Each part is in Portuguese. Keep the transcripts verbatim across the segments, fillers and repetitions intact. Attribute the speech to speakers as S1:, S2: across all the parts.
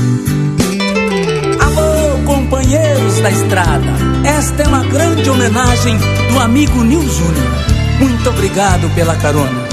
S1: Alô, companheiros da estrada, esta é uma grande homenagem do amigo Nil Júnior. Muito obrigado pela carona.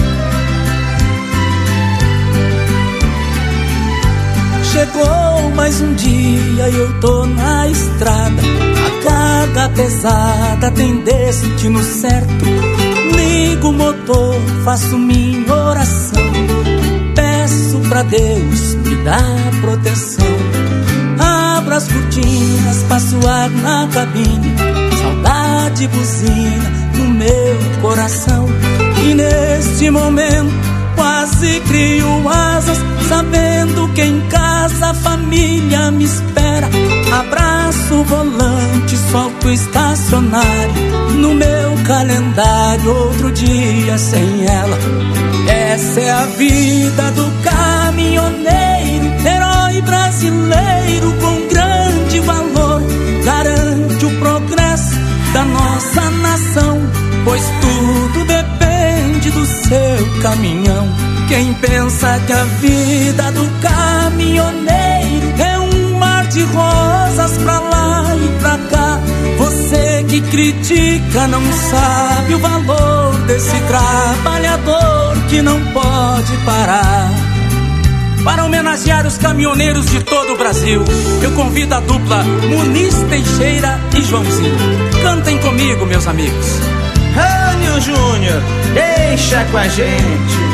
S1: Chegou mais um dia e eu tô na estrada. A carga pesada tem destino certo. Ligo o motor, faço minha oração. Peço pra Deus me dar proteção. Abro as cortinas, passo ar na cabine. Saudade buzina no meu coração. E neste momento quase crio asas, sabendo que em casa a família me espera. Abraço o volante, solto o estacionário. No meu calendário outro dia sem ela. Essa é a vida do caminhoneiro, herói brasileiro com grande valor. Garante o progresso da nossa nação, pois tudo depende do seu caminhão. Quem pensa que a vida do caminhoneiro é um mar de rosas pra lá e pra cá, você que critica não sabe o valor desse trabalhador que não pode parar. Para homenagear os caminhoneiros de todo o Brasil, eu convido a dupla Muniz Teixeira e Joãozinho. Cantem comigo, meus amigos.
S2: Ah, Nil Júnior, deixa com a gente.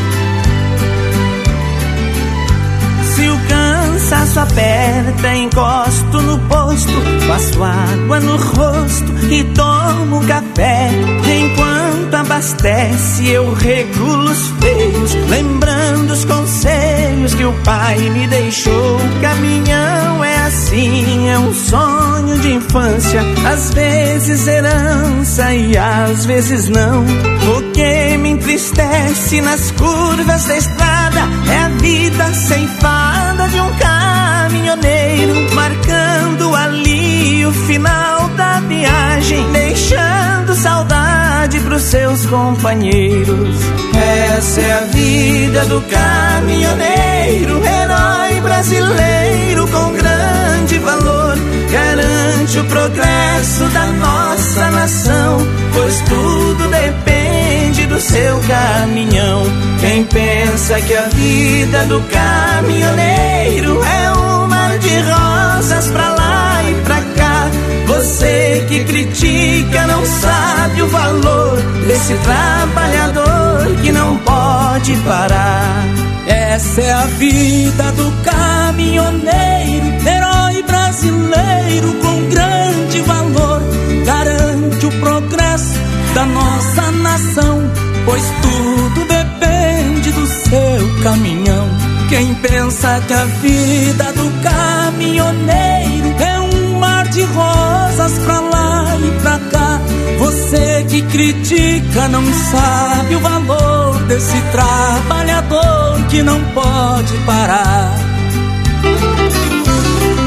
S2: Se o cansaço aperta, encosto no posto, passo água no rosto e tomo café. Enquanto abastece eu regulo os feios, lembrando os conselhos que o pai me deixou. Caminhão é assim, é um sonho de infância, às vezes herança e às vezes não. O que me entristece nas curvas da estrada é a vida ceifada de um caminhoneiro, marcando ali o final da viagem, deixando saudade pros seus companheiros. Essa é a vida do caminhoneiro, herói brasileiro com grande valor. Garante o progresso da nossa nação, pois tudo depende do seu caminhão. Quem pensa que a vida do caminhoneiro é um mar de rosas pra lá e pra cá, você que critica não sabe o valor desse trabalhador que não pode parar.
S1: Essa é a vida do caminhoneiro, herói brasileiro com grande valor. Garante o progresso da nossa nação, pois tudo depende do seu caminhão. Quem pensa que a vida do caminhoneiro é um mar de rosas pra lá e pra cá, você que critica não sabe o valor desse trabalhador que não pode parar.